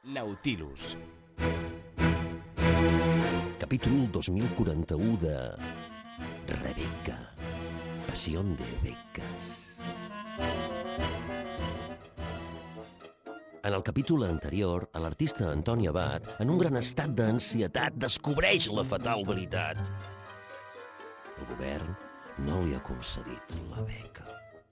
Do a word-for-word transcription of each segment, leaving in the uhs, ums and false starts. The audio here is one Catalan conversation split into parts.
Nautilus. Capítol dos mil quaranta-u de Rebecca, Pasión de Beques. En el capítol anterior, l'artista Antoni Abat, en un gran estat d'ansietat, descobreix la fatal veritat. El govern no li ha concedit la beca.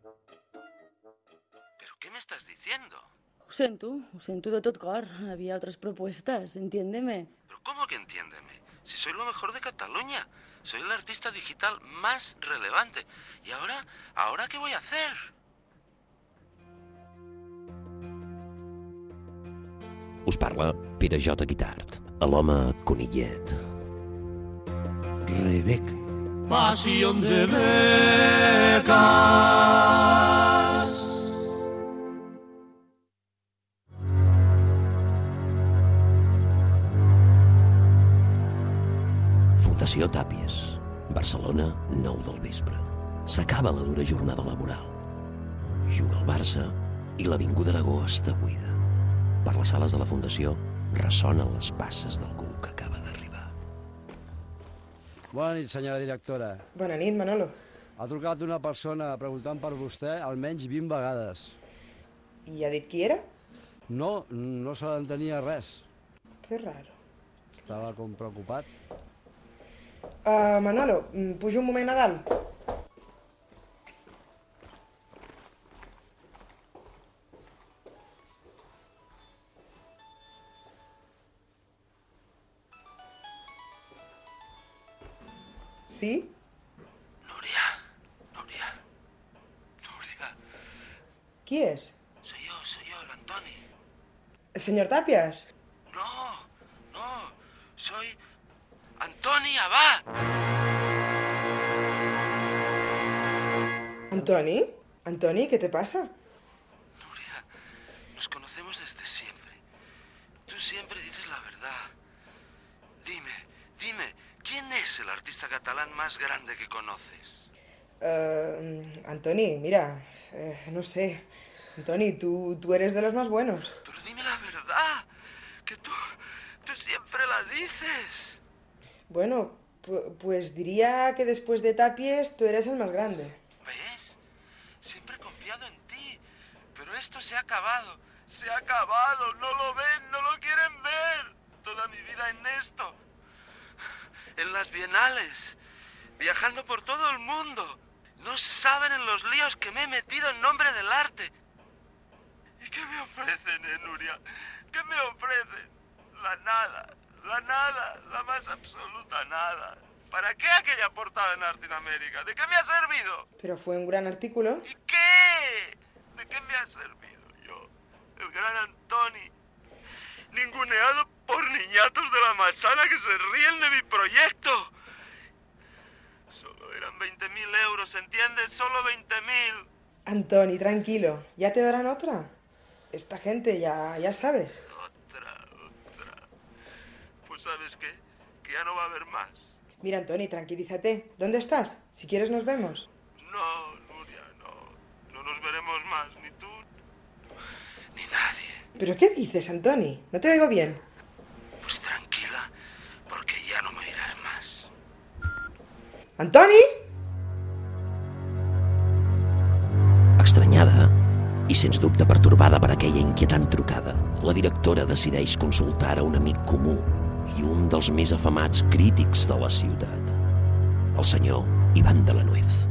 ¿Pero qué me estás diciendo? Ho sento, ho sento de tot cor. Había otras propuestas, entiéndeme. ¿Pero cómo que entiéndeme? Si soy lo mejor de Cataluña. Soy el artista digital más relevante. ¿Y ahora? ¿Ahora qué voy a hacer? Us parla Pere J. Guitart, l'home conillet. Rebecca. Pasión de becas. Fundació Tàpies, Barcelona, nou del vespre. S'acaba la dura jornada laboral. Juga el Barça i l'Avinguda Aragó està buida. Per les sales de la Fundació ressonen les passes d'algú que acaba d'arribar. Bona nit, senyora directora. Bona nit, Manolo. Ha trucat una persona preguntant per vostè almenys vint vegades. I ha dit qui era? No, no se l'entenia res. Que raro. Estava com preocupat. Uh, Manolo, pujo un moment a dalt. ¿Sí? Nuria, Nuria, Nuria. ¿Qui es? Soy yo, soy yo, el Antoni. ¿Señor Tapias? No, no, soy Antoni Abat. ¿Antoni? ¿Antoni? ¿Qué te pasa? Nuria, nos conocemos desde siempre. Tú siempre dices la verdad. Dime, dime, ¿quién es el artista catalán más grande que conoces? Uh, Antoni, mira, eh, no sé. Antoni, tú, tú eres de los más buenos. Pero dime la verdad, que tú, tú siempre la dices. Bueno, pu- pues diría que después de Tapies tú eres el más grande. ¿Ves? Siempre he confiado en ti, pero esto se ha acabado, se ha acabado, no lo ven, no lo quieren ver. Toda mi vida en esto, en las bienales, viajando por todo el mundo. No saben en los líos que me he metido en nombre del arte. ¿Y qué me ofrecen, eh, Nuria? ¿Qué me ofrecen? La nada, la nada, la más absoluta nada. ¿Para qué aquella portada en Arte en América? ¿De qué me ha servido? Pero fue un gran artículo. ¿Y qué? ¿De qué me ha servido yo, el gran Antoni, ninguneado por niñatos de la Masana que se ríen de mi proyecto? Solo eran veinte mil euros, ¿entiendes? Solo veinte mil. Antoni, tranquilo. ¿Ya te darán otra? Esta gente ya, ya sabes. Otra, otra. Pues ¿sabes qué? Que ya no va a haber más. Mira, Antoni, tranquilízate. ¿Dónde estás? Si quieres nos vemos. No, Nuria, no. No nos veremos más, ni tú, ni nadie. ¿Pero qué dices, Antoni? No te oigo bien. Pues tranquila, porque ya no me irás más. ¿Antoni? Estranyada i, sens dubte, pertorbada per aquella inquietant trucada, la directora decideix consultar a un amic comú i un dels més afamats crítics de la ciutat, el senyor Iván de la Nuez.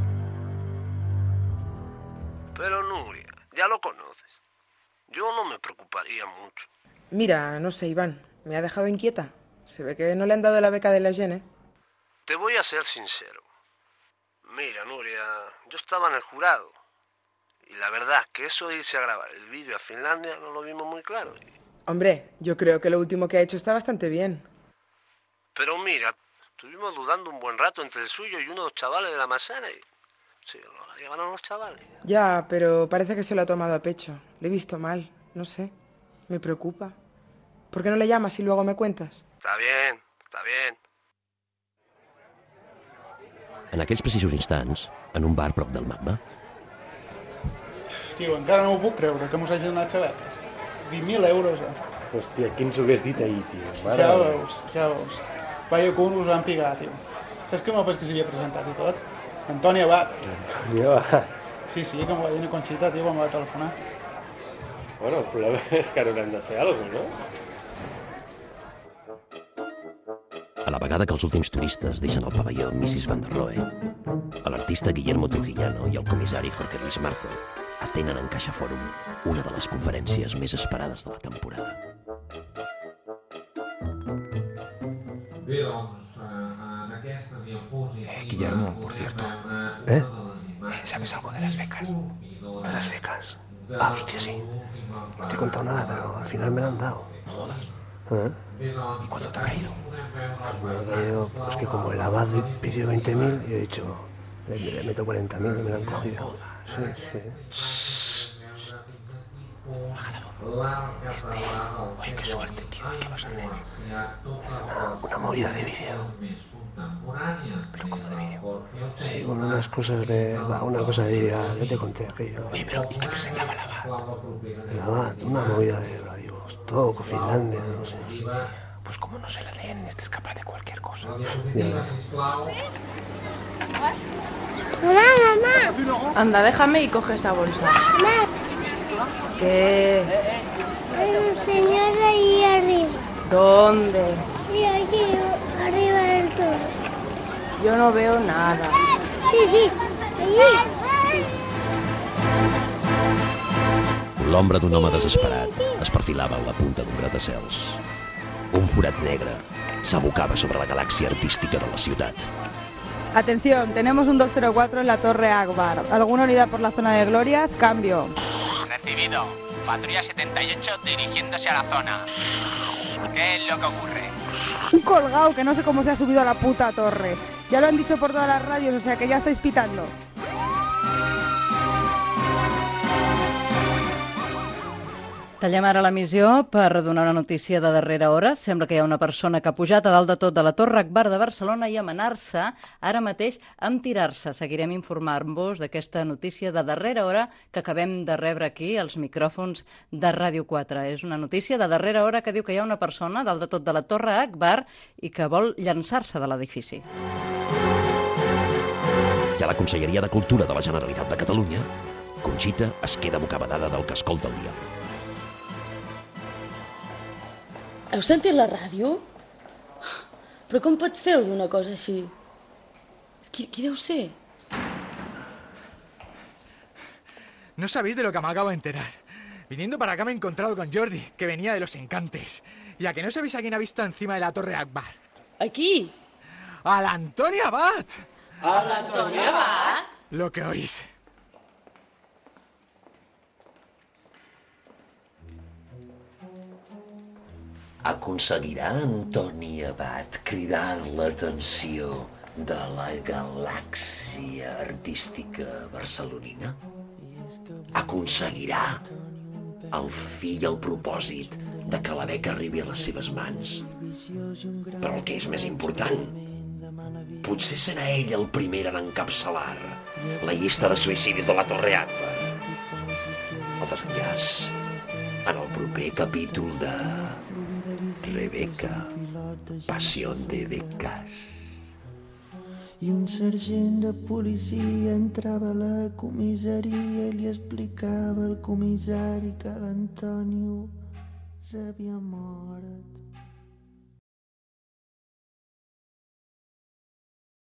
Pero Nuria, ya lo conoces. Yo no me preocuparía mucho. Mira, no sé, Iván. Me ha dejado inquieta. Se ve que no le han dado la beca de la Gene. Te voy a ser sincero. Mira, Nuria, yo estaba en el jurado. Y la verdad es que eso de irse a grabar el vídeo a Finlandia no lo vimos muy claro. Hombre, yo creo que lo último que ha hecho está bastante bien. Pero mira, estuvimos dudando un buen rato entre el suyo y uno de los chavales de la Masana y... Sí, lo llevaron los chavales. Ya, pero parece que se lo ha tomado a pecho. Le he visto mal, no sé. Me preocupa. ¿Por qué no le llamas y luego me cuentas? Está bien, está bien. En aquells precisos instants, en un bar prop del Magma, Tio, encara no ho puc creure, que mos hagi donat la beca. vint mil euros, eh? Hòstia, qui ens ho hagués dit ahir, tio? Mare Ja ho meva. veus, ja ho veus. Vaya cul us van picar, tio. Saps que m'ho que s'havia presentat i tot? Antoni Abad. Antoni Abad. Sí, sí, com va dir una Conxita, tio, quan va telefonar. Bueno, el problema és que ara haurem de fer alguna cosa, no? A la vegada que els últims turistes deixen el pavelló missus Van der Rohe, l'artista Guillermo Trujillano i el comissari Jorge Luis Marzo atenen en Caixa Fòrum una de les conferències més esperades de la temporada. Bé, doncs, en aquesta diapositiva... Eh, Guillermo, por cierto. ¿Eh? ¿Sabes algo de las becas? ¿De las becas? Ah, hostia, sí. No te he contado nada, pero al final me la han dado. No jodas. ¿Eh? ¿Y cuánto te ha caído? Me ha caído, pues que como el abad pidió veinte mil, yo he dicho, le, le meto cuarenta mil y me la han cogido. Sí, sí. Baja la voz. Este... Oye, qué suerte, tío. ¿Qué vas a hacer? Una, una movida de vídeo. ¿Pero cómo de vídeo? Sí, con unas cosas de... Una cosa de vídeo, ya te conté aquello. Oye, pero ¿y qué presentaba el abad? El abad, una movida de Vladivostok, Finlandia, no sé. Pues como no se la leen, este es capaz de cualquier cosa. Ya. Mamá, mamá. Anda, déjame y coge esa bolsa. Mamá. ¿Qué? Hay un señor ahí arriba. ¿Dónde? Y aquí, arriba del todo. Yo no veo nada. Sí, sí, allí. L'ombra d'un home desesperat es perfilava a la punta d'un gratacels. Un forat negre s'abocava sobre la galàxia artística de la ciutat. Atención, tenemos un dos cero cuatro en la Torre Akbar. ¿Alguna unidad por la zona de Glorias? Cambio. Recibido. Patrulla setenta y ocho dirigiéndose a la zona. ¿Qué es lo que ocurre? Un colgado que no sé cómo se ha subido a la puta torre. Ya lo han dicho por todas las radios, o sea que ya estáis pitando. Tallem ara l'emissió per donar una notícia de darrera hora. Sembla que hi ha una persona que ha pujat a dalt de tot de la Torre Akbar de Barcelona i amenar-se ara mateix amb tirar-se. Seguirem informant-vos d'aquesta notícia de darrera hora que acabem de rebre aquí als micròfons de Ràdio quatre. És una notícia de darrera hora que diu que hi ha una persona dalt de tot de la Torre Akbar i que vol llançar-se de l'edifici. I a la Conselleria de Cultura de la Generalitat de Catalunya, Conxita es queda bocabadada del que escolta el dia. Heu sentit la ràdio? Però com pot fer alguna cosa així? Qui, qui deu ser? No sabéis de lo que me acabo de enterar. Viniendo para acá me he encontrado con Jordi, que venía de los Encantes. ¿Y a que no sabéis a quién ha visto encima de la Torre Akbar? ¿Aquí? ¡A la Antonia Abad! ¿A la Antonia Abad? Lo que oís. Aconseguirà Antoni Abad cridar l'atenció de la galàxia artística barcelonina? Aconseguirà el fi i el propòsit de que la beca arribi a les seves mans? Però el que és més important, potser serà ell el primer en encapçalar la llista de suïcidis de la Torre Akbar. El desenllaç en el proper capítol de Rebeca, Pasión de Becas. I un sergent de policia entrava a la comissaria i li explicava al comissari que l'Antonio s'havia mort.